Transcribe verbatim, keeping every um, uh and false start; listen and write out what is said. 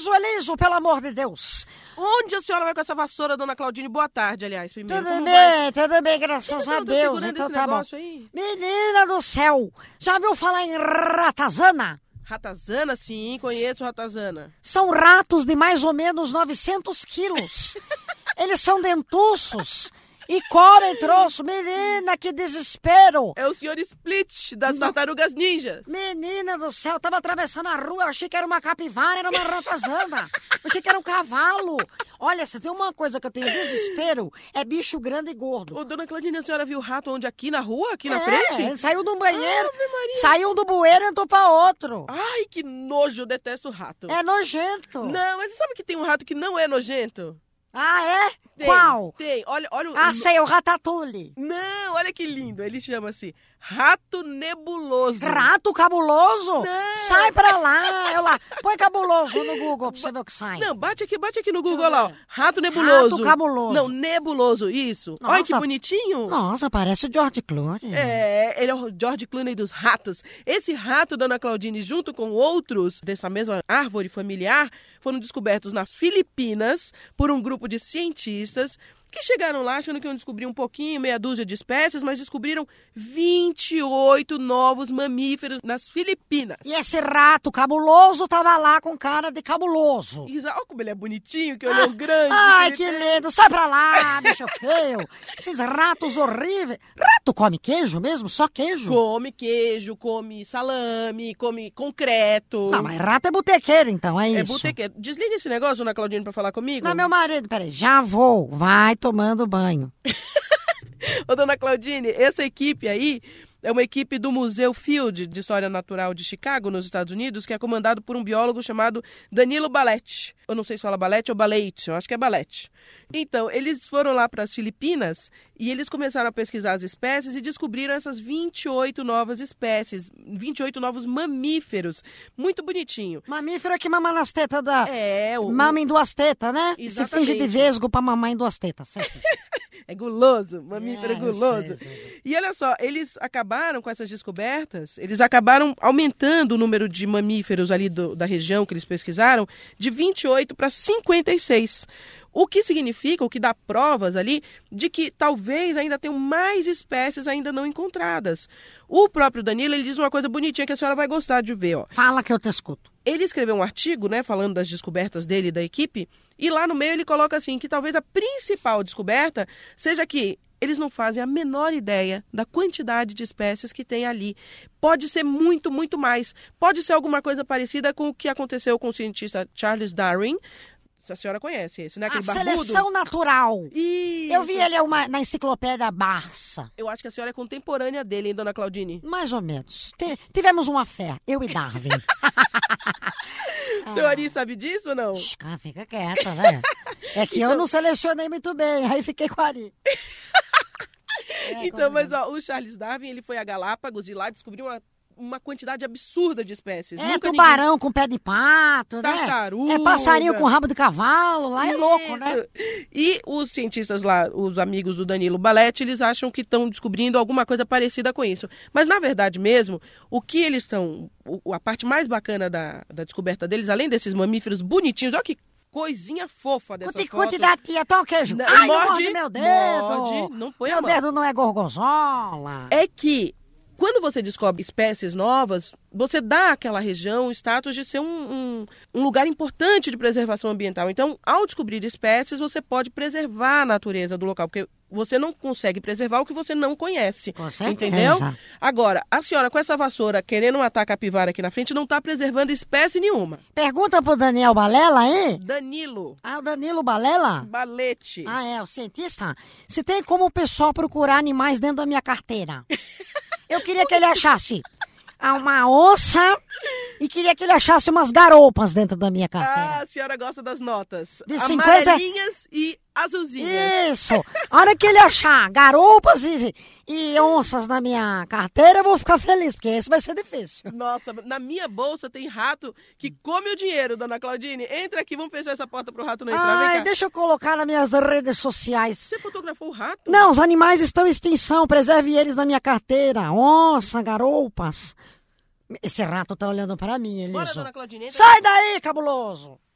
Eliso, Eliso, pelo amor de Deus. Onde a senhora vai com essa vassoura, dona Claudine? Boa tarde, aliás, primeiro. Tudo Como bem, vai? tudo bem, graças a Tá Deus. segurando Então esse tá bom. negócio aí? Menina do céu, já viu falar em ratazana? Ratazana, sim, conheço ratazana. São ratos de mais ou menos novecentos quilos. Eles são dentuços e comem troço. Menina, que desespero. É o senhor Split, das tartarugas ninjas. Menina do céu, eu tava atravessando a rua, eu achei que era uma capivara, era uma ratazana. Eu achei que era um cavalo. Olha, se tem uma coisa que eu tenho desespero, é bicho grande e gordo. Ô, dona Claudine, a senhora viu o rato onde? Aqui na rua? Aqui na É, frente? ele saiu de um banheiro, Ave Maria. saiu do bueiro e entrou pra outro. Ai, que nojo, eu detesto rato. É nojento. Não, mas você sabe que tem um rato que não é nojento? Ah, é? Tem, Qual? Tem, olha, olha o... Ah, sei, o ratatouille. Não, olha que lindo, ele chama-se rato nebuloso. Rato cabuloso? Não. Sai pra lá, eu lá. Põe cabuloso no Google pra você ver o que sai. Não, bate aqui, bate aqui no Deixa Google eu lá, ó. ver. Rato nebuloso. Rato cabuloso. Não, nebuloso, isso. Nossa. Olha que bonitinho. Nossa, parece o George Clooney. É, ele é o George Clooney dos ratos. Esse rato, dona Claudine, junto com outros dessa mesma árvore familiar, foram descobertos nas Filipinas por um grupo de cientistas que chegaram lá achando que iam descobrir um pouquinho, meia dúzia de espécies, mas descobriram vinte e oito novos mamíferos nas Filipinas. E esse rato cabuloso tava lá com cara de cabuloso. Isa, olha como ele é bonitinho, que olhão grande. Ai, ele que tem. lindo. Sai pra lá, bicho feio. Esses ratos horríveis. Rato come queijo mesmo? Só queijo? Come queijo, come salame, come concreto. Não, mas rato é botequeiro, então, é isso. É botequeiro. Desliga esse negócio, dona Claudine, pra falar comigo. Não, meu marido, peraí, já vou. Vai tomando banho. Ô, dona Claudine, essa equipe aí é uma equipe do Museu Field de História Natural de Chicago, nos Estados Unidos, que é comandado por um biólogo chamado Danilo Balete. Eu não sei se fala Balete ou Balete, eu acho que é Balete. Então, eles foram lá para as Filipinas e eles começaram a pesquisar as espécies e descobriram essas vinte e oito novas espécies, vinte e oito novos mamíferos. Muito bonitinho. Mamífero é que mama nas tetas da... É, o... Mama em duas tetas, né? E se Exatamente. finge de vesgo pra mamar em duas tetas. Sei, sei. É guloso, mamífero é, É, guloso. sei, sei, sei. E olha só, eles acabaram com essas descobertas, eles acabaram aumentando o número de mamíferos ali do, da região que eles pesquisaram de vinte e oito para cinquenta e seis. O que significa, o que dá provas ali, de que talvez ainda tenham mais espécies ainda não encontradas. O próprio Danilo, ele diz uma coisa bonitinha que a senhora vai gostar de ver, ó. Fala que eu te escuto. Ele escreveu um artigo, né, falando das descobertas dele e da equipe, e lá no meio ele coloca assim, que talvez a principal descoberta seja que eles não fazem a menor ideia da quantidade de espécies que tem ali. Pode ser muito, muito mais. Pode ser alguma coisa parecida com o que aconteceu com o cientista Charles Darwin. A senhora conhece esse, né? Aquele A barbudo. seleção natural. Isso. Eu vi ele uma, na enciclopédia Barça. Eu acho que a senhora é contemporânea dele, hein, dona Claudine? Mais ou menos. Te- tivemos uma fé, eu e Darwin. A senhora sabe disso ou não? Shhh, cara, fica quieta, né? É que eu não selecionei muito bem, aí fiquei com a Ari. É, Então, mas combinado. ó, o Charles Darwin, ele foi a Galápagos e lá descobriu uma, uma quantidade absurda de espécies. É Nunca tubarão com pé de pato, né? Tartaruga. É passarinho com rabo de cavalo, lá é Isso. louco, né? E os cientistas lá, os amigos do Danilo Balete, eles acham que estão descobrindo alguma coisa parecida com isso. Mas, na verdade mesmo, o que eles estão... o- A parte mais bacana da, da descoberta deles, além desses mamíferos bonitinhos, olha que coisinha fofa dessa Cuti, foto. cuti da tia, toma o queijo. Não, Ai, morde, não morde meu dedo. morde, não põe a meu mão. dedo não é gorgonzola. É que quando você descobre espécies novas, você dá àquela região o status de ser um, um, um lugar importante de preservação ambiental. Então, ao descobrir espécies, você pode preservar a natureza do local, porque você não consegue preservar o que você não conhece. Com certeza. Entendeu? Agora, a senhora com essa vassoura querendo matar a capivara aqui na frente não está preservando espécie nenhuma. Pergunta pro Daniel Balela aí. Danilo Ah, o Danilo Balela? Balete. Ah, é, o cientista. Se tem como o pessoal procurar animais dentro da minha carteira. Eu queria que ele achasse uma onça e queria que ele achasse umas garoupas dentro da minha carteira. Ah, a senhora gosta das notas. De cinquenta Amarelinhas e azulzinhas. Isso! A hora que ele achar garoupas e, e onças na minha carteira, eu vou ficar feliz, porque esse vai ser difícil. Nossa, na minha bolsa tem rato que come o dinheiro, dona Claudine. Entra aqui, vamos fechar essa porta pro rato não entrar. Vem Ai, cá. deixa eu colocar nas minhas redes sociais. Você fotografou o rato? Não, os animais estão em extinção, preserve eles na minha carteira. Onça, garoupas. Esse rato tá olhando para mim, Bora, Eliso. dona Claudine. Entra. Sai daí, cabuloso!